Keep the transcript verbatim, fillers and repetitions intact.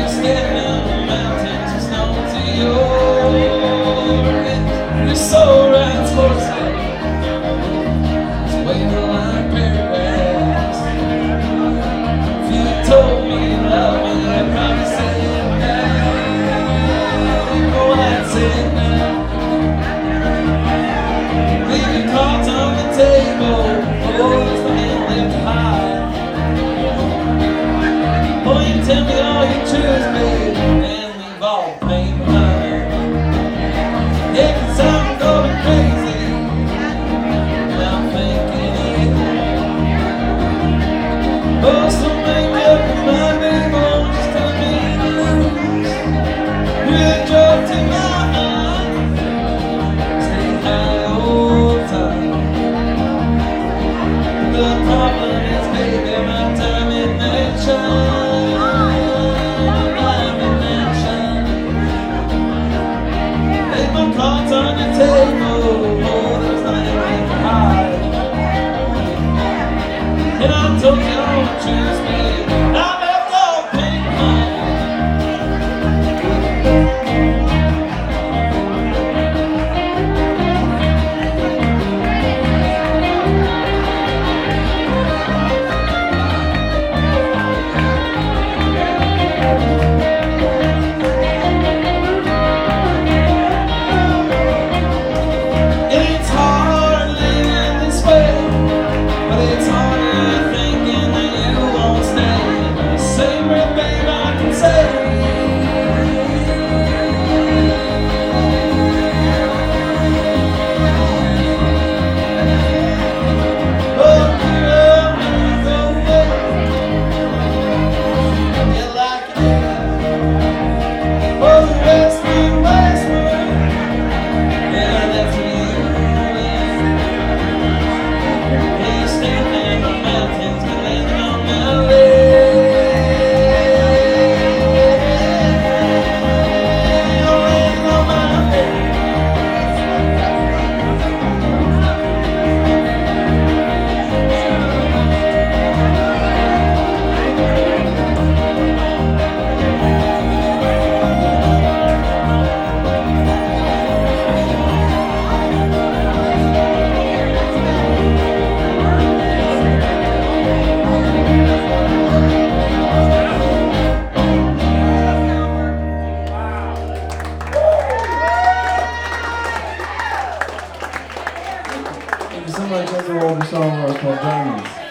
standing in the mountains with snow to your hips. You're so right towards it. It's waving like paragraphs. If you told me you loved me, I'd probably say it now. Oh, I'd say it now. Leave your cards on the table. Oh, there's the hand left to hide. Oh, you tell me all you choose, babe, and leave all pain behind. Yeah, 'cause I'm going crazy, and I'm thinking it. Oh, so make me up your mind, babe, oh, just tell me the news. Really drove to my mind. Stay high all the time. The problem is, baby, my time it may shine. Cards on the table, oh, there's nothing left to hide. And I told you I would choose me. I left all pink behind. Thank you so much. That's a older song called Diamonds.